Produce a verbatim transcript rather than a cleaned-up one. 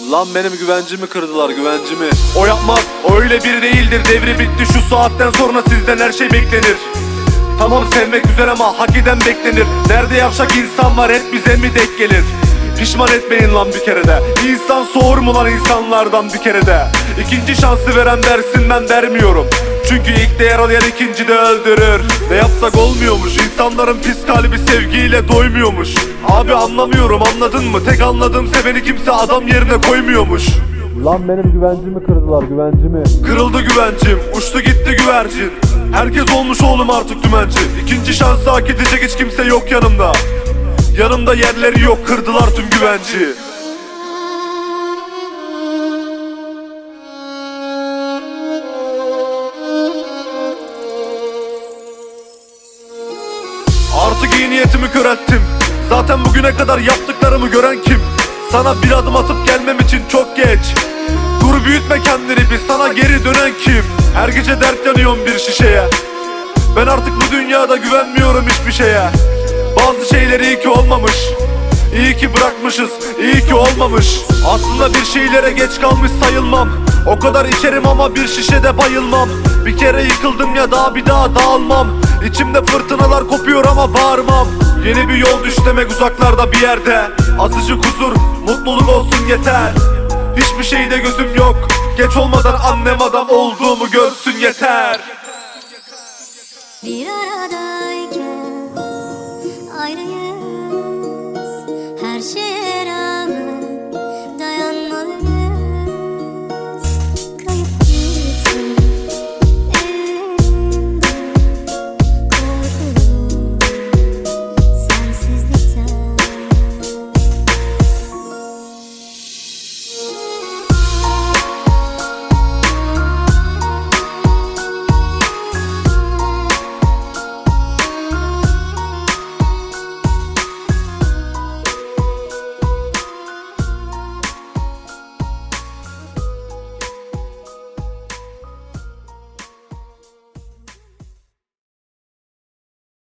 Lan benim güvencimi kırdılar, güvencimi. O yapmaz, o öyle biri değildir. Devri bitti, şu saatten sonra sizden her şey beklenir. Tamam sevmek güzel ama hak eden beklenir. Nerede yavşak insan var, hep bize mi denk gelir? Pişman etmeyin lan bir kere de. İnsan soğur mu lan insanlardan bir kere de? İkinci şansı veren dersin, ben vermiyorum. Çünkü ilk de yaralayan ikinci de öldürür. Ne yapsak olmuyormuş, insanların pis kalbi sevgiyle doymuyormuş. Abi anlamıyorum, anladın mı? Tek anladığım, seveni kimse adam yerine koymuyormuş. Lan benim güvencimi kırdılar, güvencimi. Kırıldı güvencim, uçtu gitti güvercin. Herkes olmuş oğlum artık dümenci. İkinci şansı hak edecek hiç kimse yok yanımda. Yanımda yerleri yok, kırdılar tüm güvenci. Artık iyi niyetimi körelttim. Zaten bugüne kadar yaptıklarımı gören kim? Sana bir adım atıp gelmem için çok geç. Dur büyütme kendini, bir sana geri dönen kim? Her gece dert yanıyorum bir şişeye. Ben artık bu dünyada güvenmiyorum hiçbir şeye. Bazı şeyler iyi ki olmamış. İyi ki bırakmışız, iyi ki olmamış. Aslında bir şeylere geç kalmış sayılmam. O kadar içerim ama bir şişede bayılmam. Bir kere yıkıldım ya, daha bir daha dağılmam. İçimde fırtınalar kopuyor ama bağırmam. Yeni bir yol düş demek uzaklarda bir yerde. Azıcık huzur, mutluluk olsun yeter. Hiçbir şeyde gözüm yok. Geç olmadan annem adam olduğumu görsün yeter. Bir